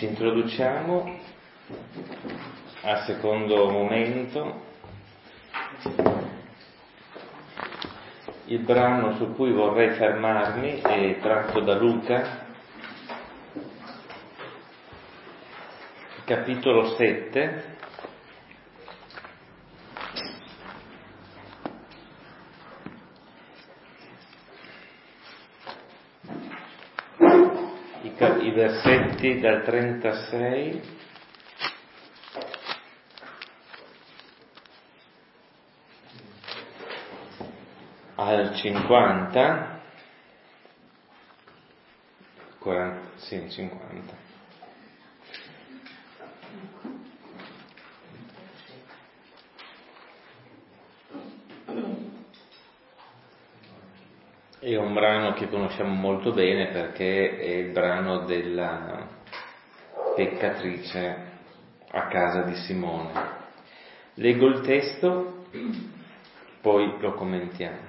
Ci introduciamo al secondo momento. Il brano su cui vorrei fermarmi è tratto da Luca, capitolo 7, i versetti dal 36 al 50, 50. È un brano che conosciamo molto bene perché è il brano della peccatrice a casa di Simone. Leggo il testo, poi lo commentiamo.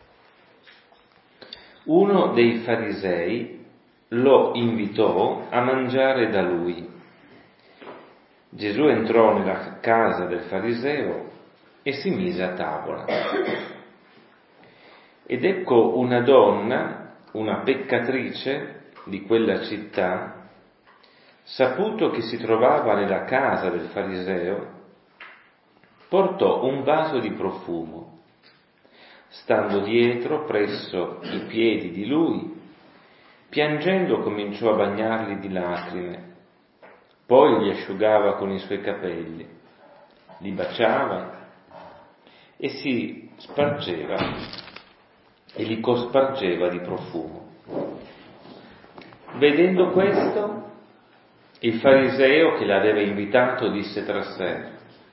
Uno dei farisei lo invitò a mangiare da lui. Gesù entrò nella casa del fariseo e si mise a tavola. Ed ecco una donna, una peccatrice di quella città, saputo che si trovava nella casa del fariseo, portò un vaso di profumo. Stando dietro, presso i piedi di lui, piangendo cominciò a bagnarli di lacrime, poi li asciugava con i suoi capelli, li baciava e li cospargeva di profumo. Vedendo questo, il fariseo che l'aveva invitato disse tra sé: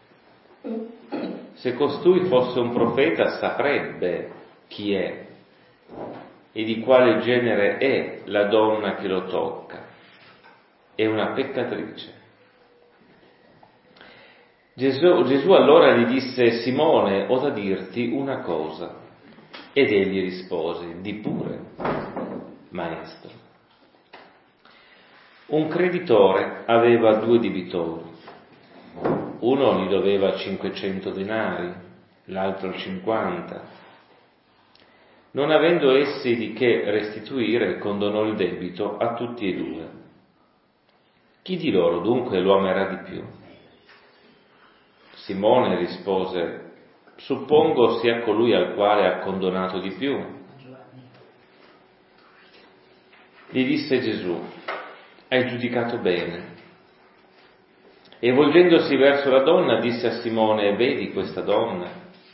se costui fosse un profeta saprebbe chi è e di quale genere è la donna che lo tocca. È una peccatrice. Gesù allora gli disse: Simone, ho da dirti una cosa. Ed egli rispose: di pure, maestro. Un creditore aveva 2 debitori. Uno gli doveva 500 denari, l'altro 50. Non avendo essi di che restituire, condonò il debito a tutti e 2. Chi di loro dunque lo amerà di più? Simone rispose: suppongo sia colui al quale ha condonato di più. Gli disse Gesù: hai giudicato bene. E volgendosi verso la donna disse a Simone: vedi questa donna?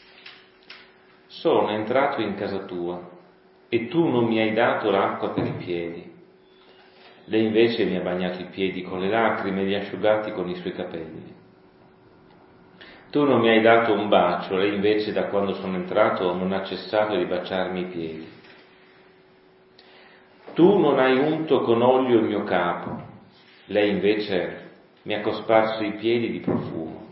Sono entrato in casa tua e tu non mi hai dato l'acqua per i piedi. Lei invece mi ha bagnato i piedi con le lacrime e li ha asciugati con i suoi capelli. Tu non mi hai dato un bacio, lei invece da quando sono entrato non ha cessato di baciarmi i piedi. Tu non hai unto con olio il mio capo, lei invece mi ha cosparso i piedi di profumo.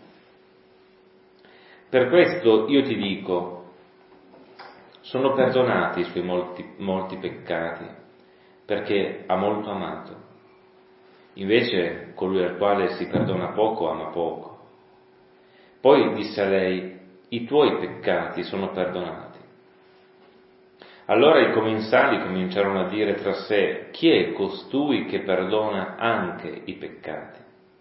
Per questo io ti dico, sono perdonati i suoi molti peccati, perché ha molto amato. Invece colui al quale si perdona poco ama poco. Poi disse a lei: i tuoi peccati sono perdonati. Allora i commensali cominciarono a dire tra sé: chi è costui che perdona anche i peccati?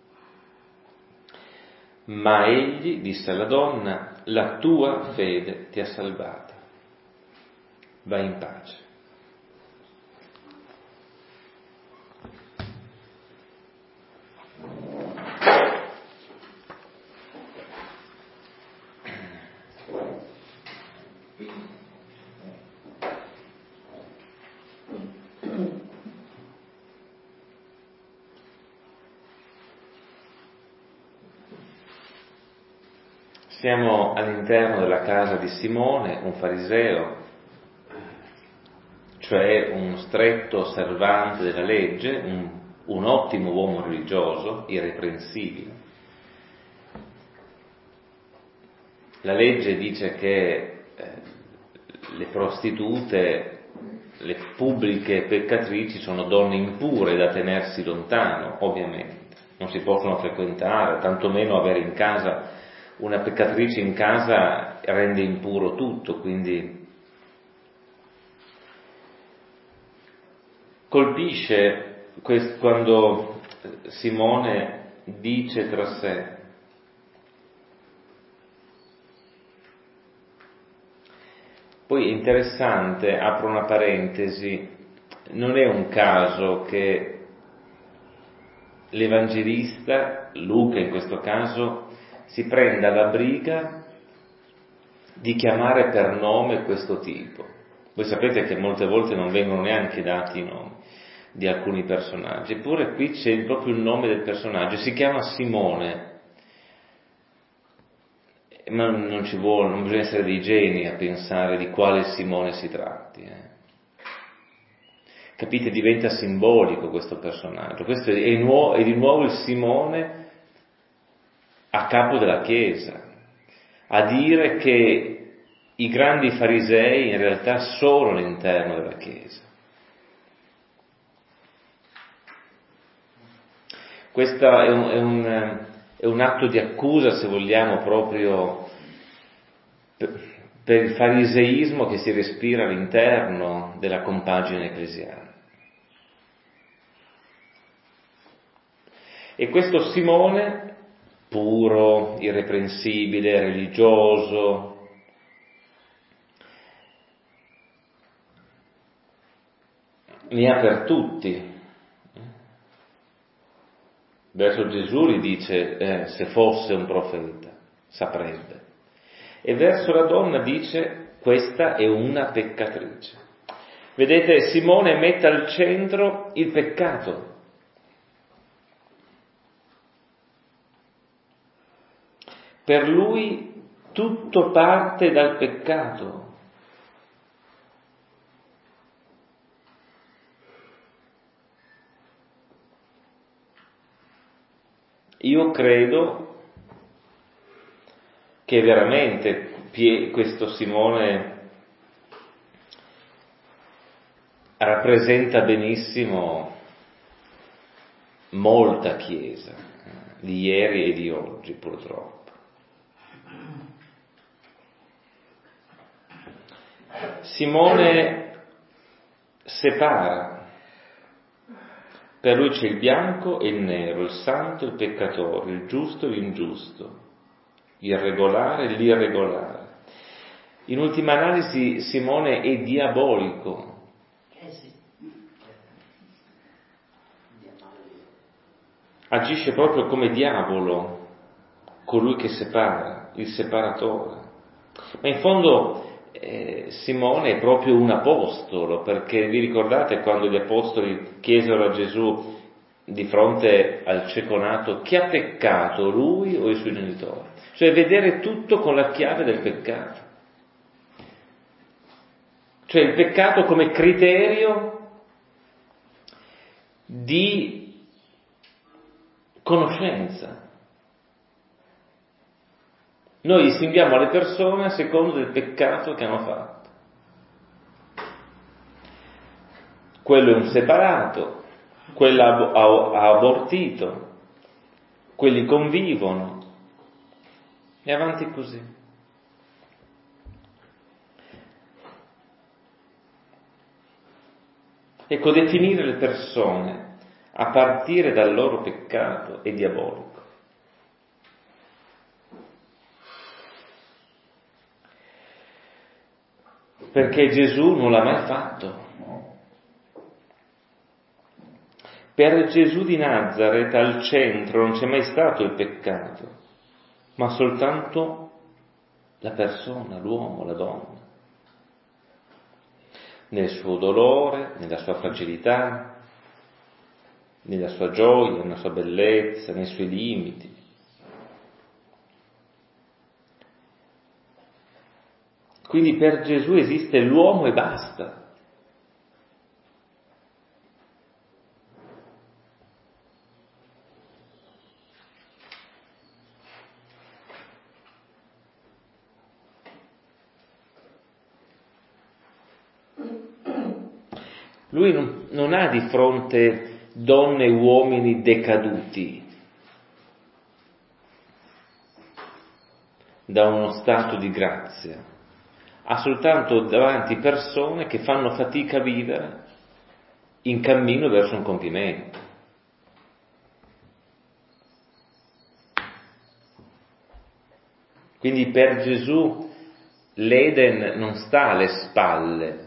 Ma egli disse alla donna: la tua fede ti ha salvata. Vai in pace. Siamo all'interno della casa di Simone, un fariseo, cioè un stretto osservante della legge, un ottimo uomo religioso, irreprensibile. La legge dice che le prostitute le pubbliche peccatrici sono donne impure da tenersi lontano, ovviamente, non si possono frequentare, tantomeno avere in casa una peccatrice in casa rende impuro tutto, quindi colpisce quando Simone dice tra sé: poi è interessante, apro una parentesi, non è un caso che l'Evangelista, Luca in questo caso, si prenda la briga di chiamare per nome questo tipo. Voi sapete che molte volte non vengono neanche dati i nomi di alcuni personaggi, eppure qui c'è proprio il nome del personaggio, si chiama Simone. Ma non bisogna essere dei geni a pensare di quale Simone si tratti. Capite? Diventa simbolico questo personaggio. Questo è di nuovo il Simone a capo della Chiesa, a dire che i grandi farisei in realtà sono all'interno della Chiesa. Questo è un atto di accusa, se vogliamo, proprio per il fariseismo che si respira all'interno della compagine ecclesiale. E questo Simone, puro, irreprensibile, religioso, ne ha per tutti. Verso Gesù gli dice se fosse un profeta saprebbe, e verso la donna dice questa è una peccatrice. Vedete, Simone mette al centro il peccato. Per lui tutto parte dal peccato. Io credo che veramente questo Simone rappresenta benissimo molta Chiesa di ieri e di oggi, purtroppo. Simone separa. Per lui c'è il bianco e il nero, il santo e il peccatore, il giusto e l'ingiusto, il regolare e l'irregolare. In ultima analisi Simone è diabolico. Agisce proprio come diavolo, colui che separa, il separatore. Ma in fondo Simone è proprio un apostolo, perché vi ricordate quando gli apostoli chiesero a Gesù di fronte al cieco nato: chi ha peccato, lui o i suoi genitori? Cioè vedere tutto con la chiave del peccato. Cioè il peccato come criterio di conoscenza. Noi distinguiamo le persone a secondo del peccato che hanno fatto. Quello è un separato, quello ha abortito, quelli convivono, e avanti così. Ecco, definire le persone a partire dal loro peccato è diabolico. Perché Gesù non l'ha mai fatto. Per Gesù di Nazaret al centro non c'è mai stato il peccato, ma soltanto la persona, l'uomo, la donna. Nel suo dolore, nella sua fragilità, nella sua gioia, nella sua bellezza, nei suoi limiti. Quindi per Gesù esiste l'uomo e basta. Lui non ha di fronte donne e uomini decaduti da uno stato di grazia, ha soltanto davanti persone che fanno fatica a vivere in cammino verso un compimento. Quindi per Gesù l'Eden non sta alle spalle.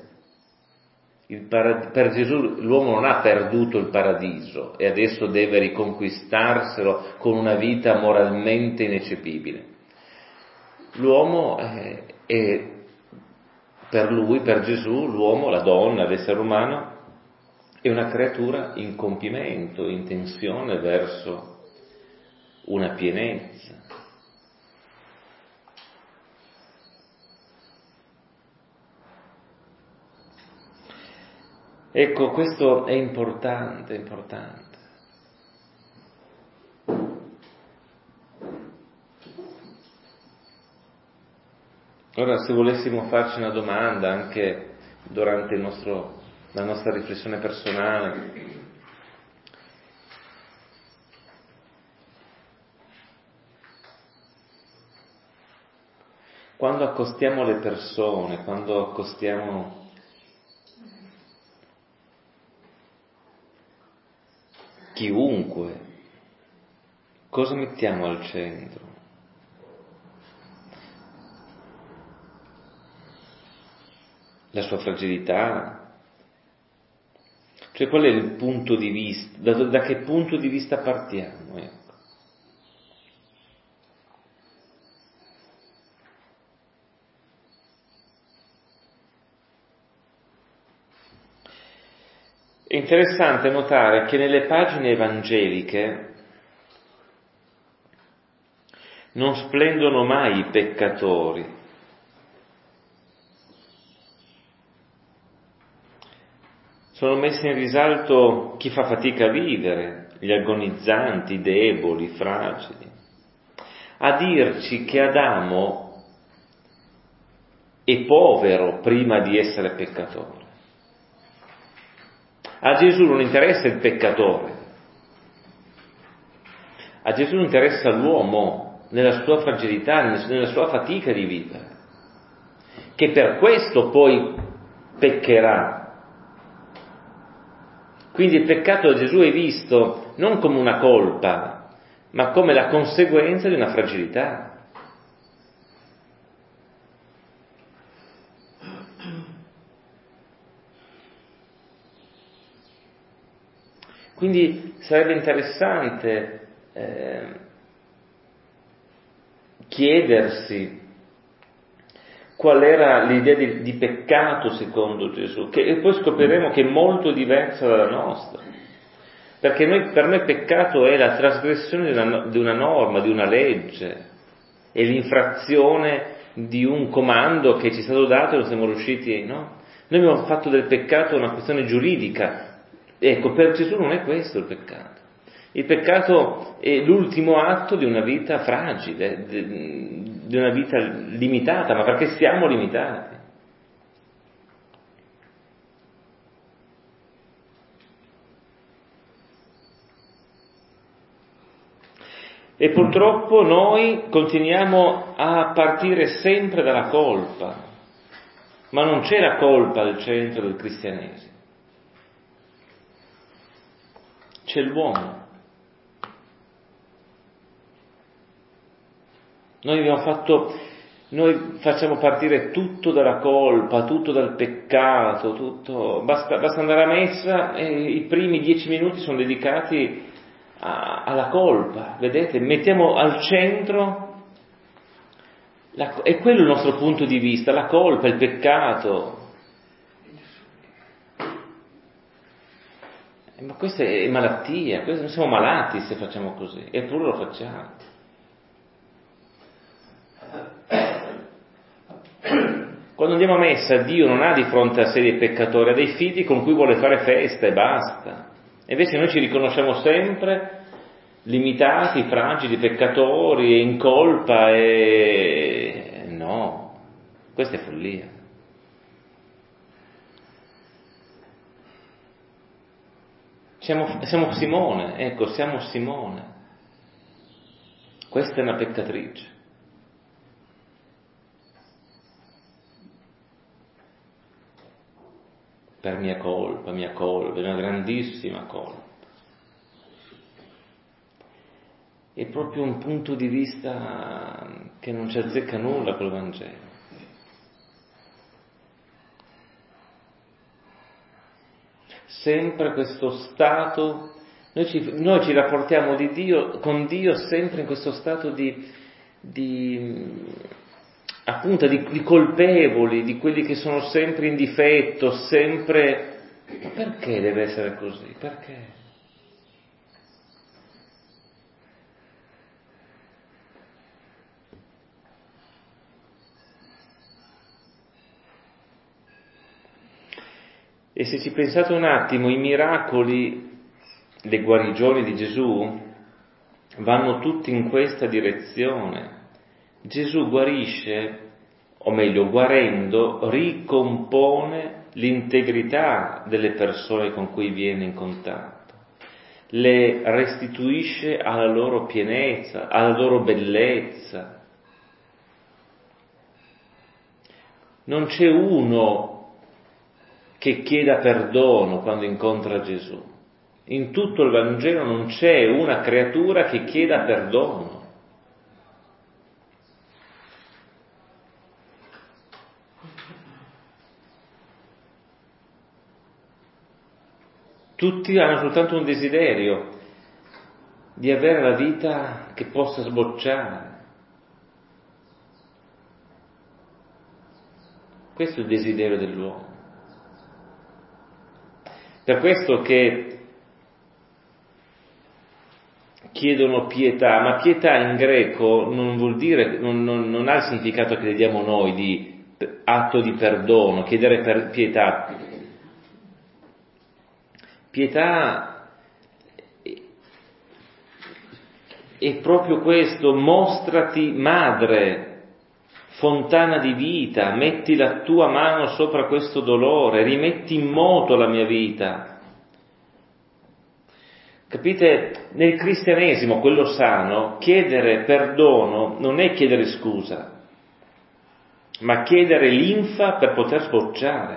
Per Gesù l'uomo non ha perduto il paradiso e adesso deve riconquistarselo con una vita moralmente ineccepibile. L'uomo è per lui, per Gesù, l'uomo, la donna, l'essere umano, è una creatura in compimento, in tensione verso una pienezza. Ecco, questo è importante, importante. Ora, se volessimo farci una domanda anche durante la nostra riflessione personale, quando accostiamo le persone, quando accostiamo chiunque, cosa mettiamo al centro? La sua fragilità? Cioè, qual è il punto di vista? Da che punto di vista partiamo? Ecco. È interessante notare che nelle pagine evangeliche non splendono mai i peccatori. Sono messi in risalto chi fa fatica a vivere, gli agonizzanti, i deboli, i fragili. A dirci che Adamo è povero prima di essere peccatore. A Gesù non interessa il peccatore, a Gesù interessa l'uomo nella sua fragilità, nella sua fatica di vivere, che per questo poi peccherà. Quindi il peccato da Gesù è visto non come una colpa, ma come la conseguenza di una fragilità. Quindi sarebbe interessante chiedersi qual era l'idea di peccato secondo Gesù, e poi scopriremo che è molto diversa dalla nostra, perché per noi peccato è la trasgressione di una norma, di una legge, è l'infrazione di un comando che ci è stato dato e non siamo riusciti, no? Noi abbiamo fatto del peccato una questione giuridica. Ecco, per Gesù non è questo il peccato. Il peccato è l'ultimo atto di una vita fragile, di una vita limitata, ma perché siamo limitati. E purtroppo noi continuiamo a partire sempre dalla colpa, ma non c'è la colpa al centro del cristianesimo. C'è l'uomo. Noi facciamo partire tutto dalla colpa, tutto dal peccato, tutto. Basta andare a messa e i primi 10 minuti sono dedicati alla colpa, vedete? Mettiamo al centro, è quello il nostro punto di vista, la colpa, il peccato. Ma questa è malattia, noi siamo malati se facciamo così, eppure lo facciamo. Quando andiamo a messa, Dio non ha di fronte a sé dei peccatori, ha dei figli con cui vuole fare festa e basta. E invece noi ci riconosciamo sempre limitati, fragili, peccatori, in colpa e no, questa è follia. Siamo Simone, ecco, siamo Simone. Questa è una peccatrice. Per mia colpa, è una grandissima colpa. È proprio un punto di vista che non ci azzecca nulla col Vangelo. Sempre questo stato, noi ci rapportiamo con Dio sempre in questo stato appunto di colpevoli, di quelli che sono sempre in difetto, sempre. Ma perché deve essere così? Perché? E se ci pensate un attimo, i miracoli, le guarigioni di Gesù vanno tutti in questa direzione. Gesù guarisce, o meglio, guarendo, ricompone l'integrità delle persone con cui viene in contatto, le restituisce alla loro pienezza, alla loro bellezza. Non c'è uno che chieda perdono quando incontra Gesù. In tutto il Vangelo non c'è una creatura che chieda perdono. Tutti hanno soltanto un desiderio di avere la vita che possa sbocciare. Questo è il desiderio dell'uomo. Per questo che chiedono pietà, ma pietà in greco non vuol dire, non ha il significato che le diamo noi di atto di perdono, chiedere pietà. Pietà è proprio questo: mostrati madre, fontana di vita, metti la tua mano sopra questo dolore, rimetti in moto la mia vita. Capite? Nel cristianesimo, quello sano, chiedere perdono non è chiedere scusa, ma chiedere linfa per poter sbocciare.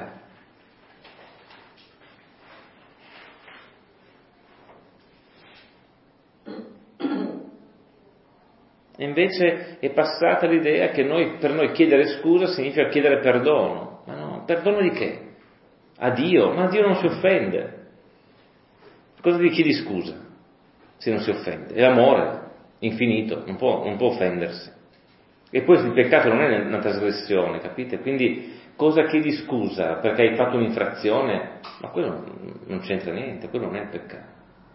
E invece è passata l'idea che per noi chiedere scusa significa chiedere perdono. Ma no, perdono di che? A Dio? Ma Dio non si offende. Cosa gli chiedi scusa se non si offende? È l'amore infinito, non può offendersi. E poi il peccato non è una trasgressione, capite? Quindi cosa chiedi scusa? Perché hai fatto un'infrazione? Ma quello non c'entra niente, quello non è il peccato.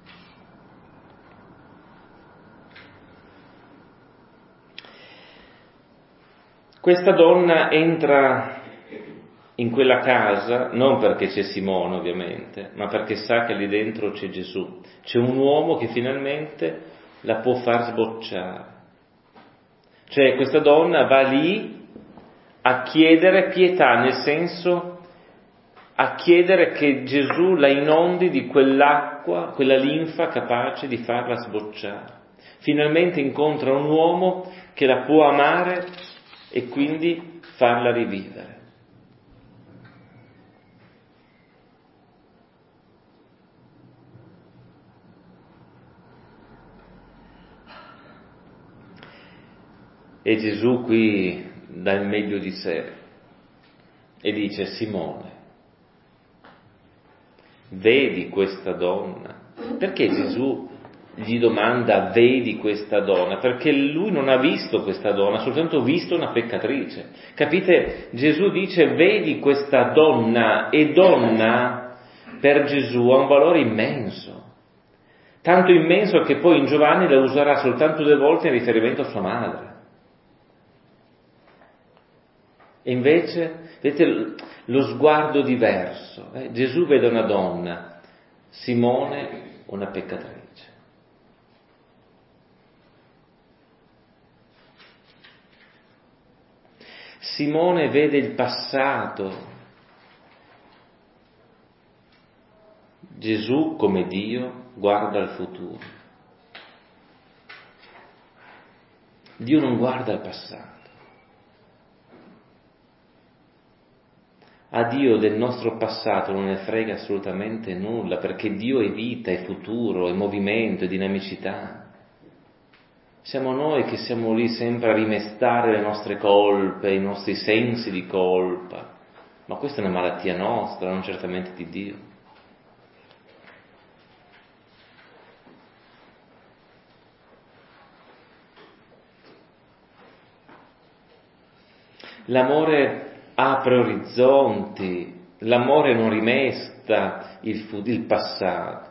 Questa donna entra in quella casa non perché c'è Simone, ovviamente, ma perché sa che lì dentro c'è Gesù. C'è un uomo che finalmente la può far sbocciare. Cioè questa donna va lì a chiedere pietà, nel senso a chiedere che Gesù la inondi di quell'acqua, quella linfa capace di farla sbocciare. Finalmente incontra un uomo che la può amare e quindi farla rivivere. E Gesù qui dà il meglio di sé e dice: Simone, vedi questa donna? Perché Gesù gli domanda vedi questa donna? Perché lui non ha visto questa donna, ha soltanto visto una peccatrice. Capite? Gesù dice vedi questa donna, e donna per Gesù ha un valore immenso, tanto immenso che poi in Giovanni la userà soltanto 2 volte in riferimento a sua madre. E invece, vedete lo sguardo diverso. Gesù vede una donna, Simone una peccatrice. Simone vede il passato Gesù, come Dio, guarda al futuro. Dio non guarda al passato. A Dio del nostro passato non ne frega assolutamente nulla, perché Dio è vita, è futuro, è movimento, è dinamicità. Siamo noi che siamo lì sempre a rimestare le nostre colpe, i nostri sensi di colpa. Ma questa è una malattia nostra, non certamente di Dio. L'amore apre orizzonti, l'amore non rimesta il passato.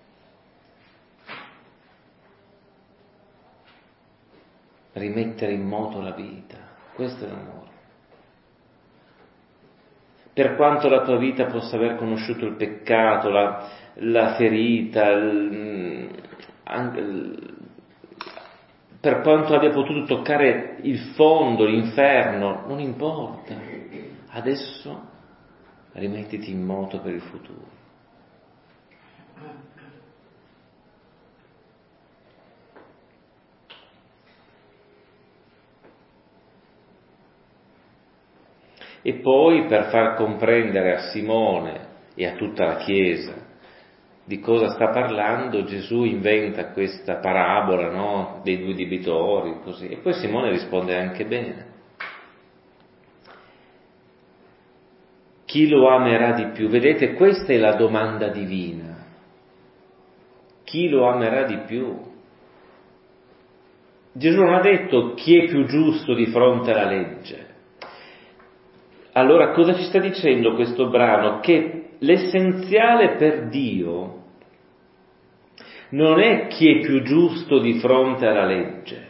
Rimettere in moto la vita, questo è l'amore. Per quanto la tua vita possa aver conosciuto il peccato, la ferita, per quanto abbia potuto toccare il fondo, l'inferno, non importa. Adesso rimettiti in moto per il futuro. E poi, per far comprendere a Simone e a tutta la Chiesa di cosa sta parlando, Gesù inventa questa parabola, no? Dei due debitori, così. E poi Simone risponde anche bene. Chi lo amerà di più? Vedete, questa è la domanda divina. Chi lo amerà di più? Gesù non ha detto chi è più giusto di fronte alla legge. Allora cosa ci sta dicendo questo brano? Che l'essenziale per Dio non è chi è più giusto di fronte alla legge,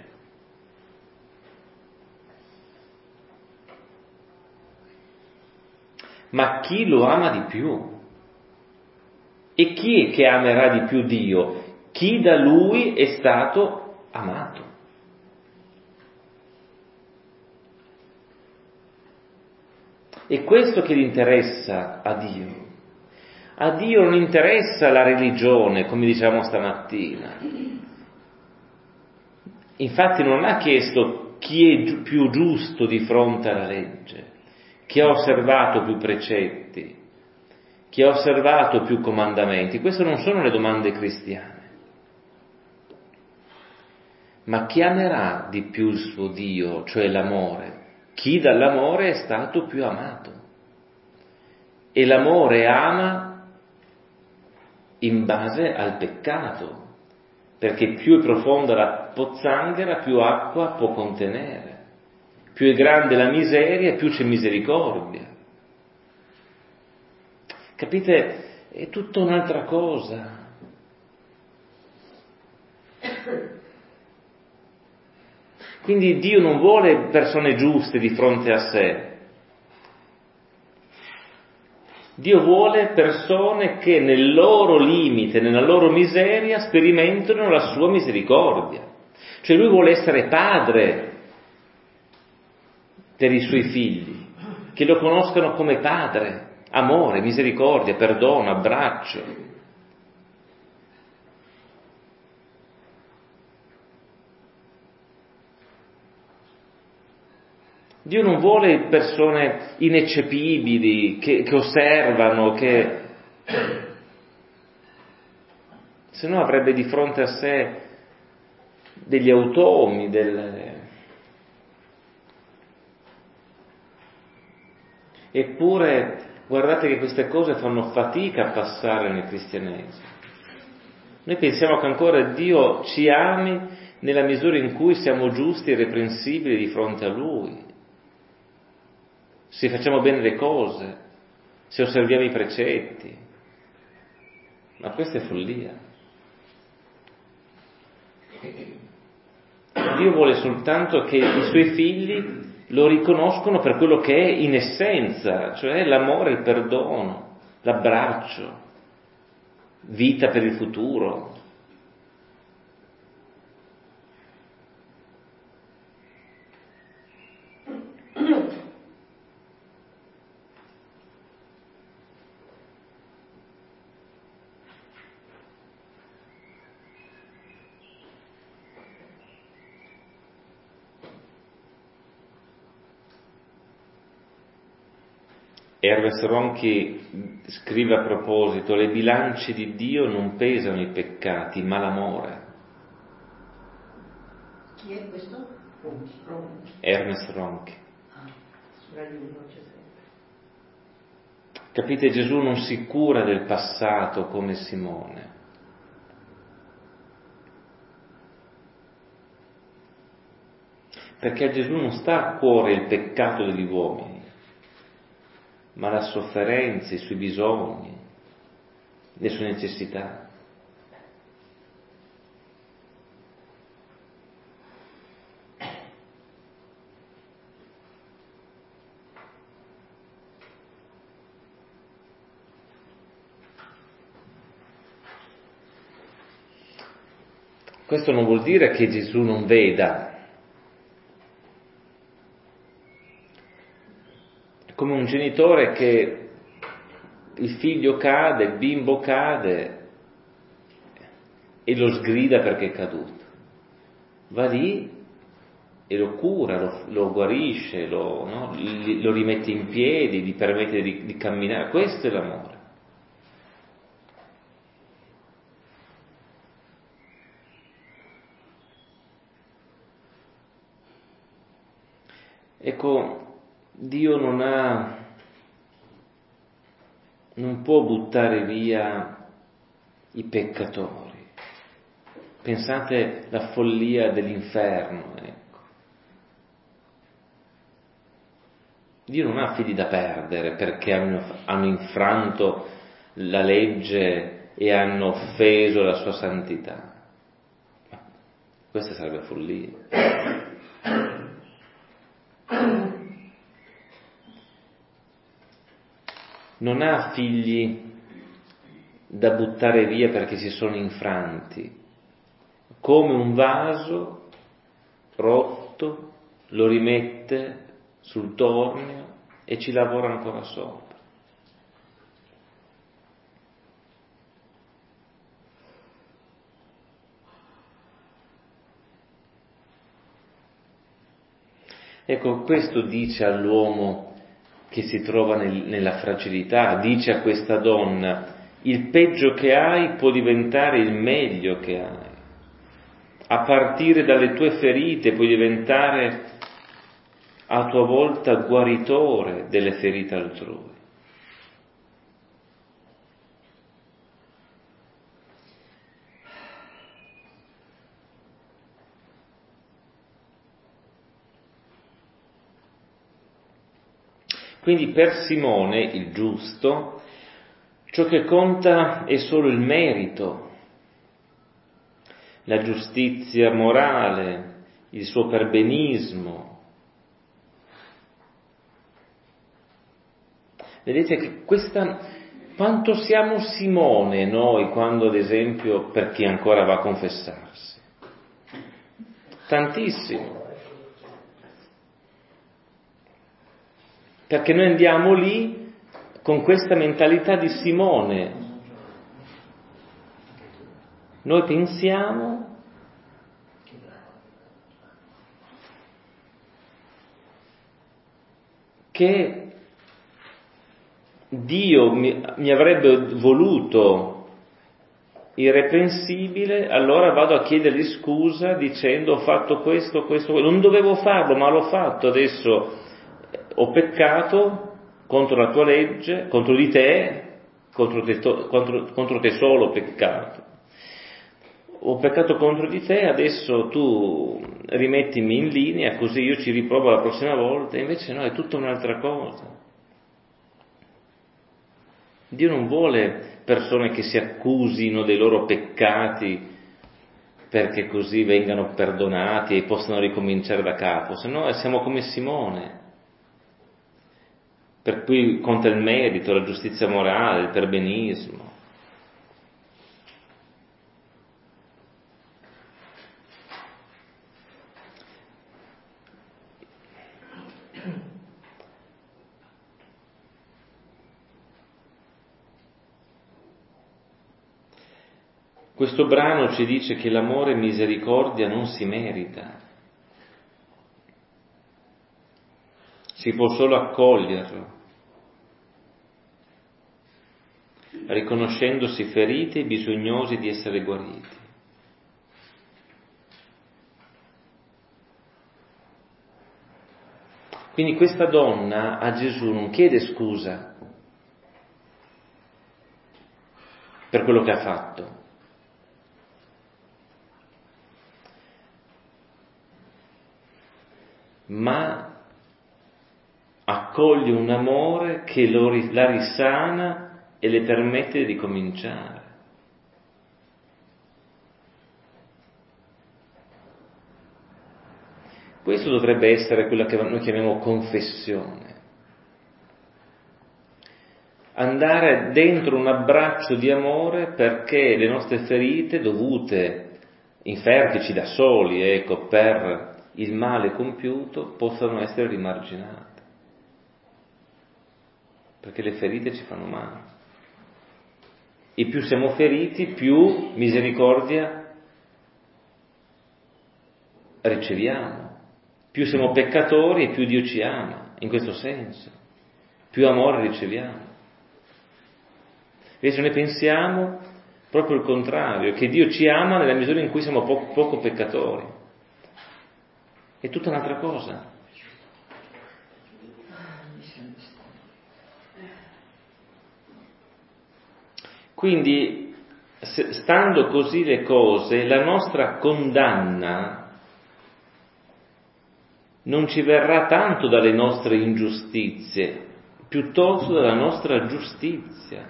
ma chi lo ama di più. E chi è che amerà di più Dio? Chi da Lui è stato amato. È questo che gli interessa a Dio. A Dio non interessa la religione, come dicevamo stamattina. Infatti non ha chiesto chi è più giusto di fronte alla legge, chi ha osservato più precetti, chi ha osservato più comandamenti. Queste non sono le domande cristiane. Ma chi amerà di più il suo Dio, cioè l'amore? Chi dall'amore è stato più amato. E l'amore ama in base al peccato, perché più è profonda la pozzanghera, più acqua può contenere. Più è grande la miseria, più c'è misericordia. Capite? È tutta un'altra cosa. Quindi Dio non vuole persone giuste di fronte a sé. Dio vuole persone che nel loro limite, nella loro miseria, sperimentano la sua misericordia. Cioè Lui vuole essere padre per i suoi figli, che lo conoscano come padre, amore, misericordia, perdono, abbraccio. Dio non vuole persone ineccepibili, che osservano, se no avrebbe di fronte a sé degli automi, Eppure, guardate che queste cose fanno fatica a passare nel cristianesimo. Noi pensiamo che ancora Dio ci ami nella misura in cui siamo giusti e irreprensibili di fronte a Lui. Se facciamo bene le cose, se osserviamo i precetti. Ma questa è follia. Dio vuole soltanto che i Suoi figli lo riconoscono per quello che è in essenza, cioè l'amore, il perdono, l'abbraccio, vita per il futuro. Ernest Ronchi scrive a proposito: le bilance di Dio non pesano i peccati, ma l'amore. Chi è questo? Ernest Ronchi. Sulla lingua c'è sempre. Capite, Gesù non si cura del passato come Simone. Perché a Gesù non sta a cuore il peccato degli uomini, ma la sofferenza, i suoi bisogni, le sue necessità. Questo non vuol dire che Gesù non veda. È come un genitore che il figlio cade, il bimbo cade e lo sgrida perché è caduto. Va lì e lo cura, lo guarisce, lo rimette in piedi, gli permette di camminare. Questo è l'amore. Ecco, Dio non può buttare via i peccatori. Pensate alla follia dell'inferno, ecco. Dio non ha figli da perdere perché hanno infranto la legge e hanno offeso la sua santità. Questa sarebbe follia. Non ha figli da buttare via perché si sono infranti. Come un vaso rotto lo rimette sul tornio e ci lavora ancora sopra. Ecco, questo dice all'uomo che si trova nella fragilità, dice a questa donna: il peggio che hai può diventare il meglio che hai. A partire dalle tue ferite puoi diventare a tua volta guaritore delle ferite altrui. Quindi per Simone, il giusto, ciò che conta è solo il merito, la giustizia morale, il suo perbenismo. Vedete che quanto siamo Simone noi quando, ad esempio, per chi ancora va a confessarsi? Tantissimo. Perché noi andiamo lì con questa mentalità di Simone. Noi pensiamo che Dio mi avrebbe voluto irreprensibile, allora vado a chiedergli scusa dicendo: ho fatto questo, non dovevo farlo, ma l'ho fatto, adesso ho peccato contro la tua legge, contro di te, contro te solo ho peccato. Ho peccato contro di te, adesso tu rimettimi in linea, così io ci riprovo la prossima volta. Invece no, è tutta un'altra cosa. Dio non vuole persone che si accusino dei loro peccati perché così vengano perdonati e possano ricominciare da capo, se no siamo come Simone, per cui conta il merito, la giustizia morale, il perbenismo. Questo brano ci dice che l'amore e misericordia non si merita, si può solo accoglierlo. riconoscendosi feriti e bisognosi di essere guariti. Quindi questa donna a Gesù non chiede scusa per quello che ha fatto, ma accoglie un amore che la risana e le permette di cominciare. Questo dovrebbe essere quella che noi chiamiamo confessione. Andare dentro un abbraccio di amore perché le nostre ferite dovute, infertici da soli, per il male compiuto, possano essere rimarginate. Perché le ferite ci fanno male. E più siamo feriti, più misericordia riceviamo. Più siamo peccatori e più Dio ci ama, in questo senso. Più amore riceviamo. Invece noi pensiamo proprio il contrario, che Dio ci ama nella misura in cui siamo poco peccatori. È tutta un'altra cosa. Quindi, stando così le cose, la nostra condanna non ci verrà tanto dalle nostre ingiustizie, piuttosto dalla nostra giustizia.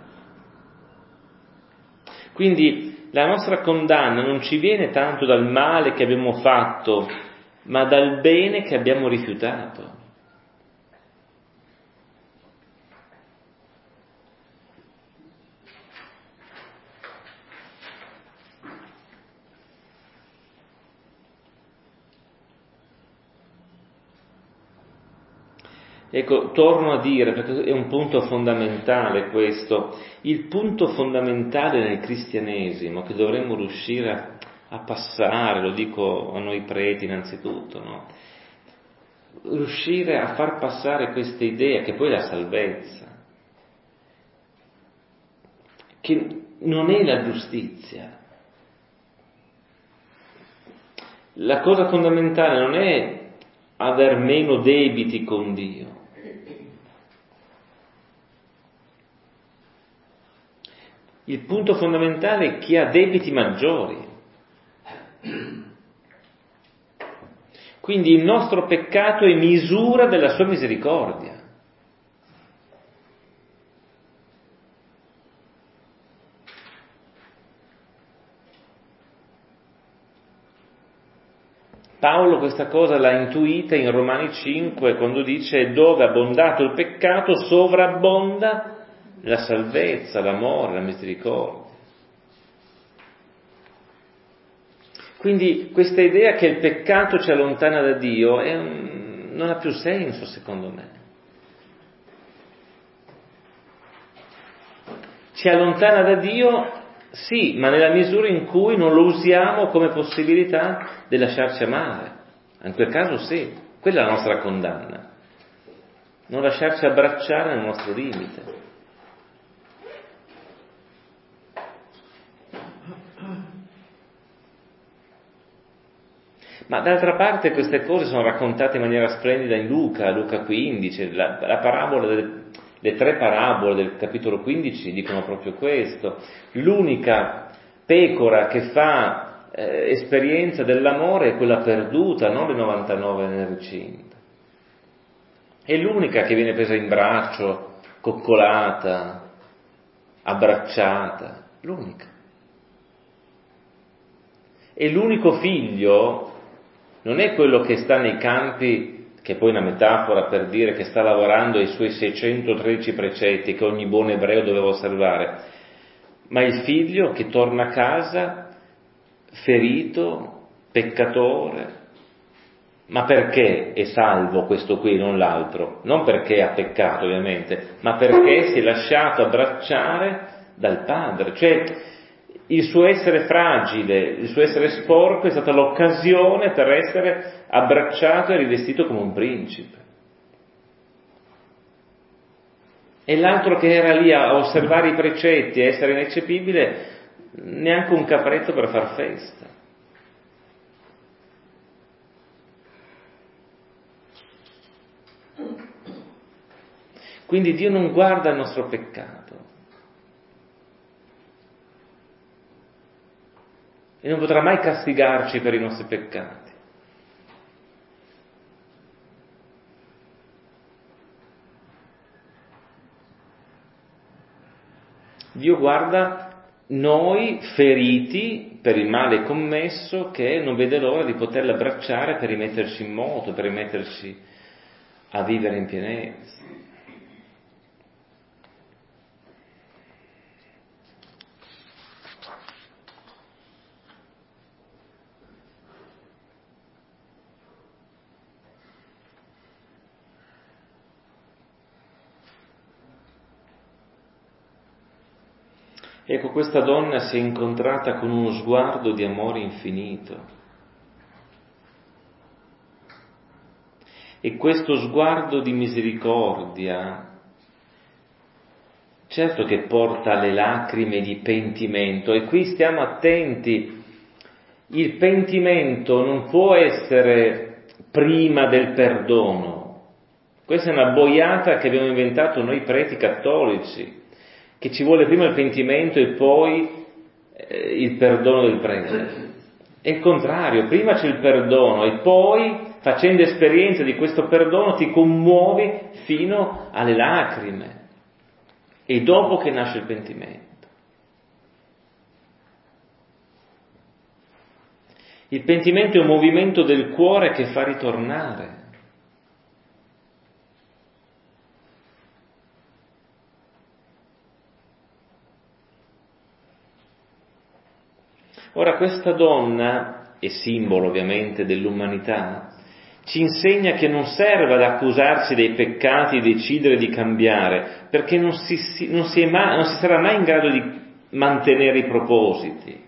Quindi la nostra condanna non ci viene tanto dal male che abbiamo fatto, ma dal bene che abbiamo rifiutato. Ecco, torno a dire, perché è un punto fondamentale questo, il punto fondamentale nel cristianesimo che dovremmo riuscire a passare, lo dico a noi preti innanzitutto, no? Riuscire a far passare questa idea, che poi è la salvezza, che non è la giustizia. La cosa fondamentale non è aver meno debiti con Dio. Il punto fondamentale è chi ha debiti maggiori. Quindi il nostro peccato è misura della sua misericordia. Paolo questa cosa l'ha intuita in Romani 5 quando dice: dove è abbondato il peccato sovrabbonda la salvezza, l'amore, la misericordia. Quindi questa idea che il peccato ci allontana da Dio non ha più senso, secondo me. Ci allontana da Dio, sì, ma nella misura in cui non lo usiamo come possibilità di lasciarci amare. In quel caso sì, quella è la nostra condanna. Non lasciarci abbracciare nel nostro limite. Ma d'altra parte queste cose sono raccontate in maniera splendida in Luca 15, la parabola le 3 parabole del capitolo 15 dicono proprio questo. L'unica pecora che fa esperienza dell'amore è quella perduta, non le 99 nel recinto. È l'unica che viene presa in braccio, coccolata, abbracciata, l'unica. E l'unico figlio non è quello che sta nei campi, che poi è una metafora per dire che sta lavorando ai suoi 613 precetti che ogni buon ebreo doveva osservare, ma il figlio che torna a casa ferito, peccatore. Ma perché è salvo questo qui, non l'altro? Non perché ha peccato, ovviamente, ma perché si è lasciato abbracciare dal Padre. Cioè, il suo essere fragile, il suo essere sporco è stata l'occasione per essere abbracciato e rivestito come un principe. E l'altro che era lì a osservare i precetti, a essere ineccepibile, neanche un capretto per far festa. Quindi Dio non guarda il nostro peccato e non potrà mai castigarci per i nostri peccati. Dio guarda noi feriti per il male commesso, che non vede l'ora di poterlo abbracciare per rimetterci in moto, per rimetterci a vivere in pienezza. Ecco, questa donna si è incontrata con uno sguardo di amore infinito. E questo sguardo di misericordia, certo che porta alle lacrime di pentimento, e qui stiamo attenti, il pentimento non può essere prima del perdono. Questa è una boiata che abbiamo inventato noi preti cattolici, che ci vuole prima il pentimento e poi il perdono del prete. È il contrario, prima c'è il perdono e poi, facendo esperienza di questo perdono, ti commuovi fino alle lacrime. E dopo che nasce il pentimento. Il pentimento è un movimento del cuore che fa ritornare. Ora, questa donna, è simbolo ovviamente dell'umanità, ci insegna che non serve ad accusarsi dei peccati e decidere di cambiare, perché non si sarà mai in grado di mantenere i propositi.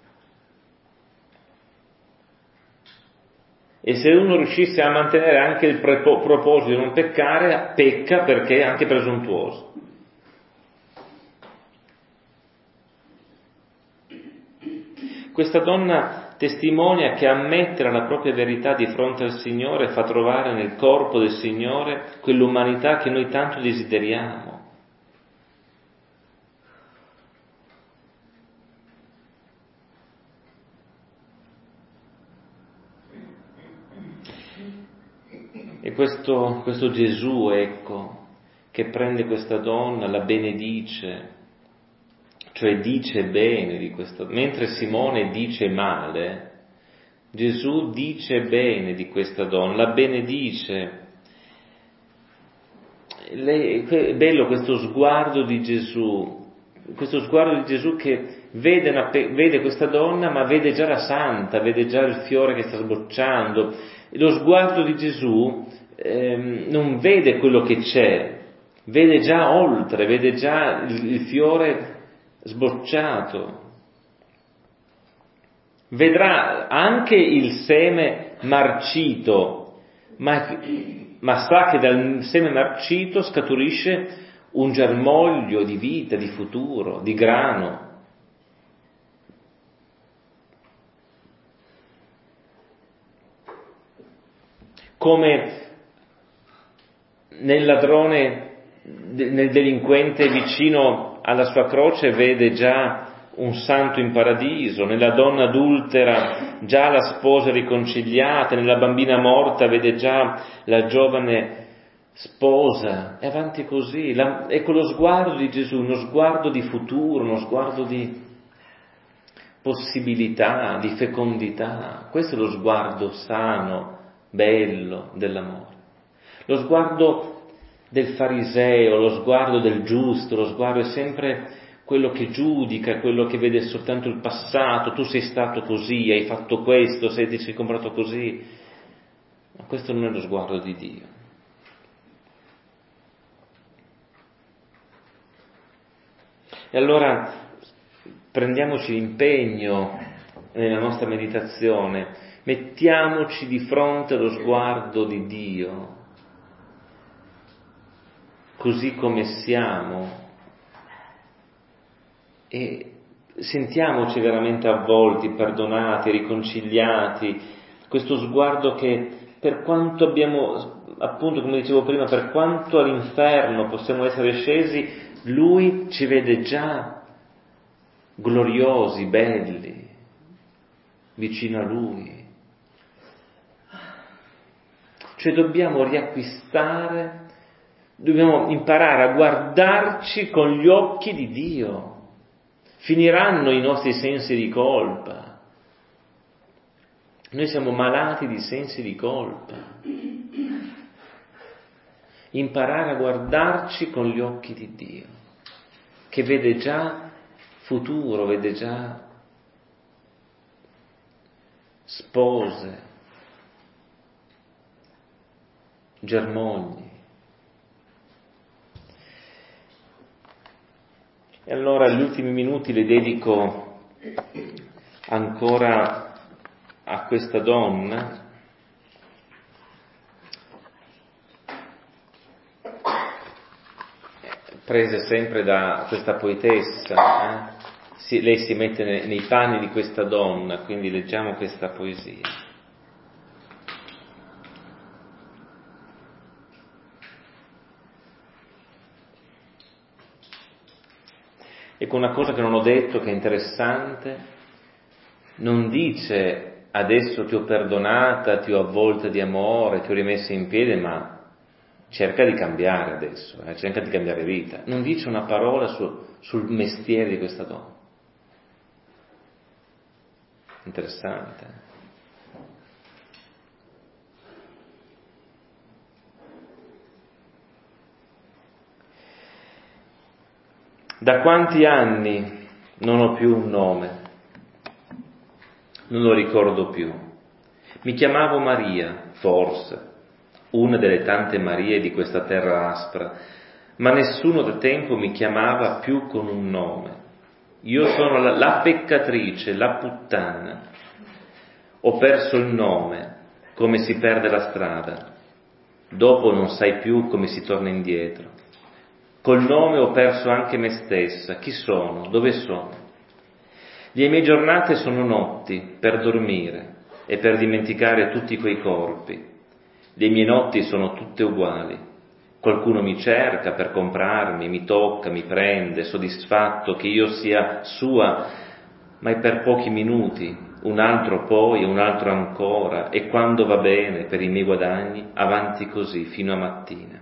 E se uno riuscisse a mantenere anche il proposito di non peccare, pecca perché è anche presuntuoso. Questa donna testimonia che ammettere la propria verità di fronte al Signore fa trovare nel corpo del Signore quell'umanità che noi tanto desideriamo. E questo Gesù, ecco, che prende questa donna, la benedice, cioè dice bene di questo, mentre Simone dice male, Gesù dice bene di questa donna, la benedice. È bello questo sguardo di Gesù che vede questa donna, ma vede già la santa, vede già il fiore che sta sbocciando. Lo sguardo di Gesù non vede quello che c'è, vede già oltre, vede già il fiore sbocciato. Vedrà anche il seme marcito, ma sa che dal seme marcito scaturisce un germoglio di vita, di futuro, di grano. Come nel ladrone, nel delinquente vicino alla sua croce vede già un santo in paradiso, nella donna adultera già la sposa riconciliata, nella bambina morta vede già la giovane sposa, e avanti così. Ecco lo sguardo di Gesù, uno sguardo di futuro, uno sguardo di possibilità, di fecondità. Questo è lo sguardo sano, bello dell'amore. Lo sguardo del fariseo, lo sguardo del giusto, lo sguardo è sempre quello che giudica, quello che vede soltanto il passato. Tu sei stato così, hai fatto questo, ti sei comportato così. Ma questo non è lo sguardo di Dio. E allora prendiamoci l'impegno nella nostra meditazione, mettiamoci di fronte allo sguardo di Dio. così come siamo, e sentiamoci veramente avvolti, perdonati, riconciliati, questo sguardo che per quanto abbiamo, appunto come dicevo prima, per quanto all'inferno possiamo essere scesi, Lui ci vede già gloriosi, belli, vicino a Lui. Cioè dobbiamo riacquistare, dobbiamo imparare a guardarci con gli occhi di Dio. Finiranno i nostri sensi di colpa. Noi siamo malati di sensi di colpa. Imparare a guardarci con gli occhi di Dio, che vede già futuro, vede già spose, germogli. E allora gli ultimi minuti li dedico ancora a questa donna, prese sempre da questa poetessa, lei si mette nei panni di questa donna, quindi leggiamo questa poesia. Ecco una cosa che non ho detto, che è interessante, non dice adesso ti ho perdonata, ti ho avvolta di amore, ti ho rimessa in piedi, ma cerca di cambiare adesso, cerca di cambiare vita. Non dice una parola sul mestiere di questa donna. Interessante. Da quanti anni non ho più un nome? Non lo ricordo più. Mi chiamavo Maria, forse, una delle tante Marie di questa terra aspra, ma nessuno da tempo mi chiamava più con un nome. Io sono la peccatrice, la puttana. Ho perso il nome, come si perde la strada. Dopo non sai più come si torna indietro. Col nome ho perso anche me stessa. Chi sono? Dove sono? Le mie giornate sono notti per dormire e per dimenticare tutti quei corpi. Le mie notti sono tutte uguali. Qualcuno mi cerca per comprarmi, mi tocca, mi prende, soddisfatto che io sia sua, ma è per pochi minuti, un altro poi e un altro ancora, e quando va bene per i miei guadagni, avanti così fino a mattina.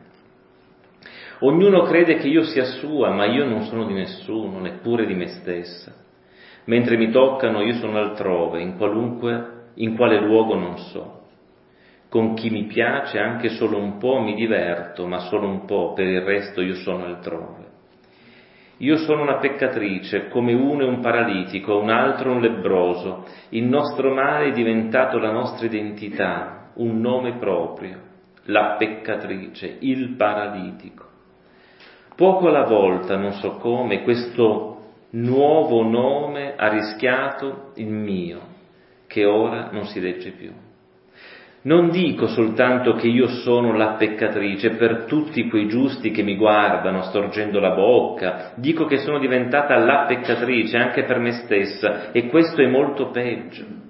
Ognuno crede che io sia sua, ma io non sono di nessuno, neppure di me stessa. Mentre mi toccano io sono altrove, in quale luogo non so. Con chi mi piace anche solo un po' mi diverto, ma solo un po', per il resto io sono altrove. Io sono una peccatrice, come uno è un paralitico, un altro un lebbroso. Il nostro male è diventato la nostra identità, un nome proprio, la peccatrice, il paralitico. Poco alla volta, non so come, questo nuovo nome ha rischiato il mio, che ora non si legge più. Non dico soltanto che io sono la peccatrice per tutti quei giusti che mi guardano storgendo la bocca, dico che sono diventata la peccatrice anche per me stessa, e questo è molto peggio.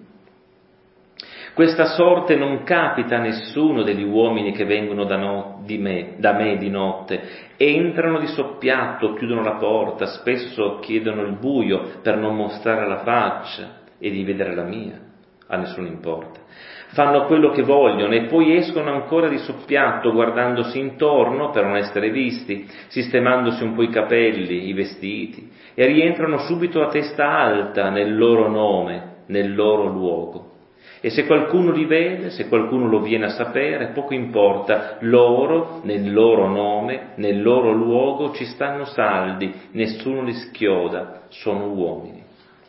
Questa sorte non capita a nessuno degli uomini che vengono da me di notte. Entrano di soppiatto, chiudono la porta, spesso chiedono il buio per non mostrare la faccia e di vedere la mia. A nessuno importa. Fanno quello che vogliono e poi escono ancora di soppiatto, guardandosi intorno per non essere visti, sistemandosi un po' i capelli, i vestiti, e rientrano subito a testa alta nel loro nome, nel loro luogo. E se qualcuno li vede, se qualcuno lo viene a sapere, poco importa, loro, nel loro nome, nel loro luogo, ci stanno saldi, nessuno li schioda, sono uomini.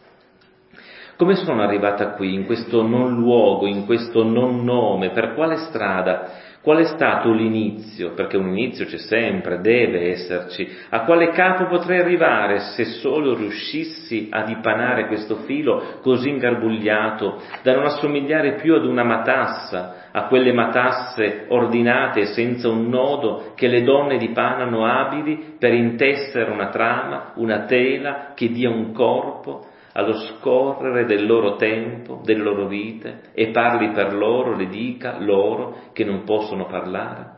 Come sono arrivata qui, in questo non luogo, in questo non nome, per quale strada? Qual è stato l'inizio? Perché un inizio c'è sempre, deve esserci. A quale capo potrei arrivare se solo riuscissi a dipanare questo filo così ingarbugliato da non assomigliare più ad una matassa, a quelle matasse ordinate senza un nodo che le donne dipanano abili per intessere una trama, una tela che dia un corpo allo scorrere del loro tempo, delle loro vite, e parli per loro, le dica loro che non possono parlare?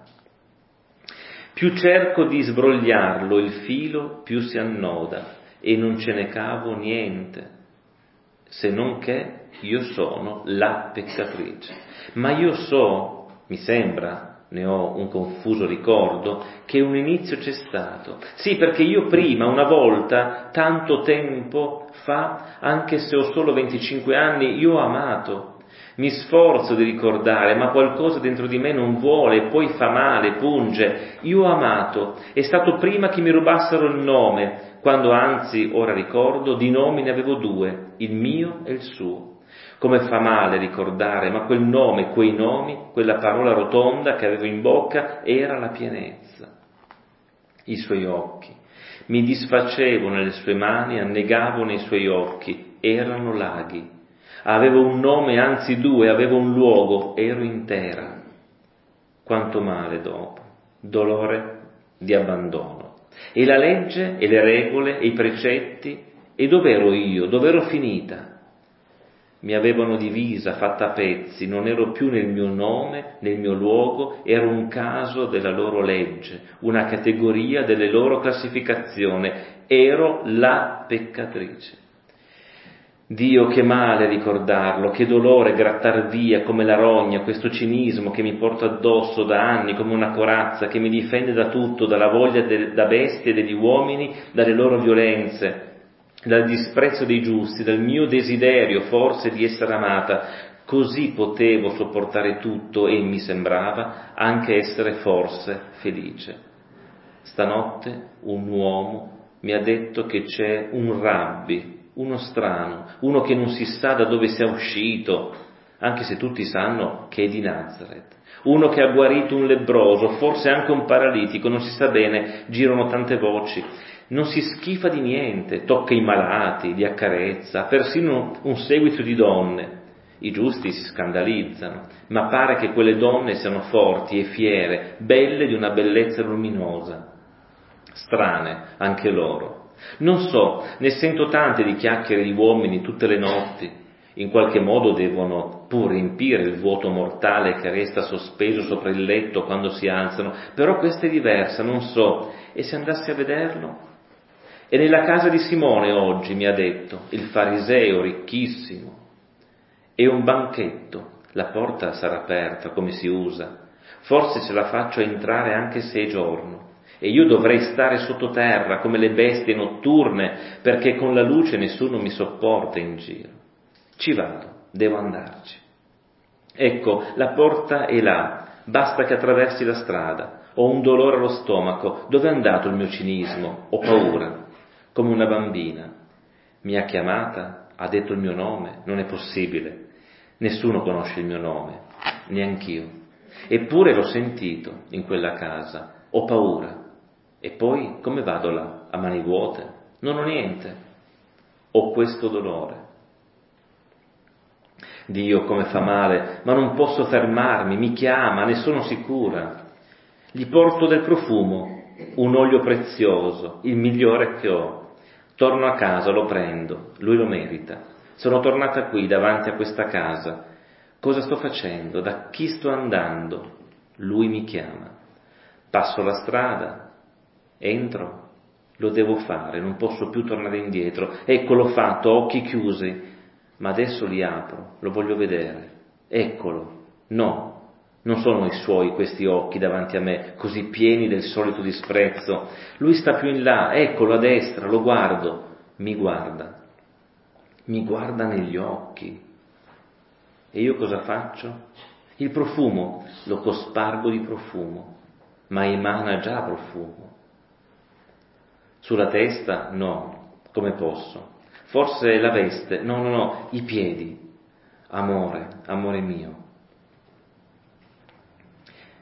Più cerco di sbrogliarlo il filo, più si annoda, e non ce ne cavo niente, se non che io sono la peccatrice. Ma io so, mi sembra, ne ho un confuso ricordo, che un inizio c'è stato. Sì, perché io prima, una volta, tanto tempo fa, anche se ho solo 25 anni, io ho amato. Mi sforzo di ricordare, ma qualcosa dentro di me non vuole, poi fa male, punge. Io ho amato, è stato prima che mi rubassero il nome, quando anzi, ora ricordo, di nomi ne avevo 2, il mio e il suo. Come fa male ricordare, ma quel nome, quei nomi, quella parola rotonda che avevo in bocca era la pienezza. I suoi occhi. Mi disfacevo nelle sue mani, annegavo nei suoi occhi, erano laghi. Avevo un nome, anzi 2, avevo un luogo, ero intera. Quanto male dopo, dolore di abbandono. E la legge, e le regole, e i precetti, e dov'ero io, dov'ero finita? Mi avevano divisa, fatta a pezzi, non ero più nel mio nome, nel mio luogo, ero un caso della loro legge, una categoria delle loro classificazioni, ero la peccatrice. Dio, che male ricordarlo, che dolore grattar via come la rogna questo cinismo che mi porto addosso da anni come una corazza, che mi difende da tutto, dalla voglia da bestie degli uomini, dalle loro violenze, dal disprezzo dei giusti, dal mio desiderio forse di essere amata. Così potevo sopportare tutto e mi sembrava anche essere forse felice. Stanotte un uomo mi ha detto che c'è un rabbi, uno strano, uno che non si sa da dove sia uscito, anche se tutti sanno che è di Nazareth, uno che ha guarito un lebbroso, forse anche un paralitico, non si sa bene, girano tante voci. Non si schifa di niente, tocca i malati, li accarezza, persino un seguito di donne. I giusti si scandalizzano, ma pare che quelle donne siano forti e fiere, belle di una bellezza luminosa. Strane anche loro. Non so, ne sento tante di chiacchiere di uomini tutte le notti. In qualche modo devono pur riempire il vuoto mortale che resta sospeso sopra il letto quando si alzano, però questa è diversa, non so. E se andassi a vederlo? E nella casa di Simone oggi, mi ha detto, il fariseo ricchissimo, è un banchetto, la porta sarà aperta come si usa, forse ce la faccio entrare anche se è giorno, e io dovrei stare sottoterra come le bestie notturne, perché con la luce nessuno mi sopporta in giro. Ci vado, devo andarci. Ecco, la porta è là, basta che attraversi la strada, ho un dolore allo stomaco, dove è andato il mio cinismo? Ho paura. Come una bambina. Mi ha chiamata, ha detto il mio nome, non è possibile. Nessuno conosce il mio nome, neanch'io. Eppure l'ho sentito in quella casa, ho paura. E poi come vado là, a mani vuote? Non ho niente. Ho questo dolore. Dio, come fa male, ma non posso fermarmi, mi chiama, ne sono sicura. Gli porto del profumo, un olio prezioso, il migliore che ho. Torno a casa, lo prendo, lui lo merita. Sono tornata qui, davanti a questa casa. Cosa sto facendo? Da chi sto andando? Lui mi chiama. Passo la strada, entro, lo devo fare, non posso più tornare indietro. Ecco, l'ho fatto, occhi chiusi, ma adesso li apro, lo voglio vedere. Eccolo, no. Non sono i suoi questi occhi davanti a me, così pieni del solito disprezzo. Lui sta più in là, eccolo a destra, lo guardo, mi guarda negli occhi. E io cosa faccio? Il profumo, lo cospargo di profumo, ma emana già profumo. Sulla testa? No, come posso? Forse la veste? No, i piedi. Amore mio.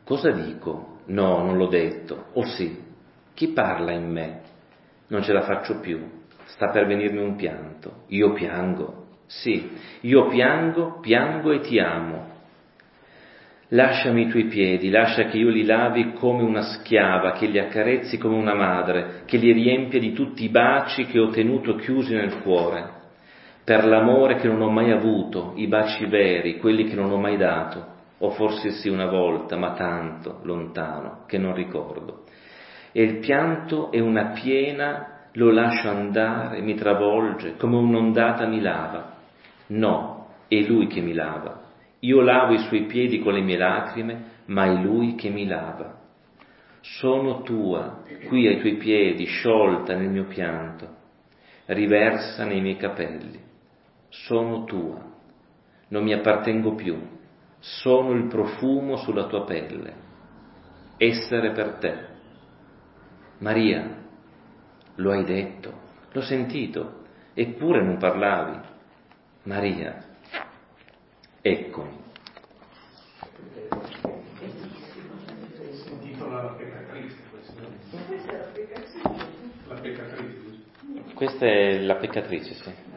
Cosa dico? No, non l'ho detto. O sì, chi parla in me? Non ce la faccio più, sta per venirmi un pianto. Io piango, sì, io piango e ti amo. Lasciami i tuoi piedi, lascia che io li lavi come una schiava, che li accarezzi come una madre, che li riempia di tutti i baci che ho tenuto chiusi nel cuore, per l'amore che non ho mai avuto, i baci veri, quelli che non ho mai dato, o forse sì una volta, ma tanto lontano, che non ricordo. E il pianto è una piena, lo lascio andare, mi travolge, come un'ondata mi lava. No, è lui che mi lava. Io lavo i suoi piedi con le mie lacrime, ma è lui che mi lava. Sono tua, qui ai tuoi piedi, sciolta nel mio pianto, riversa nei miei capelli. Sono tua, non mi appartengo più, sono il profumo sulla tua pelle. Essere per te. Maria, lo hai detto, l'ho sentito, eppure non parlavi. Maria, eccomi. Si intitola La peccatrice, Questa è la peccatrice. la peccatrice. Questa è la peccatrice, sì.